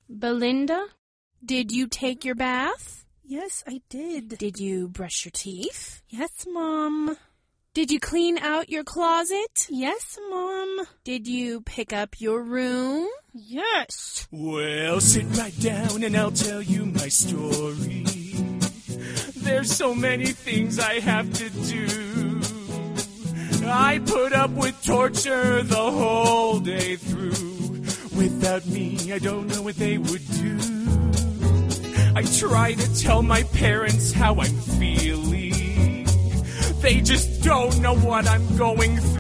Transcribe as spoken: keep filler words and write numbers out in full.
Belinda, did you take your bath? Yes, I did. Did you brush your teeth? Yes, Mom. Did you clean out your closet? Yes, Mom. Did you pick up your room? Yes. Well, sit right down and I'll tell you my story. There's so many things I have to do. I put up with torture the whole day through. Without me, I don't know what they would do. I try to tell my parents how I'm feeling. They just don't know what I'm going through.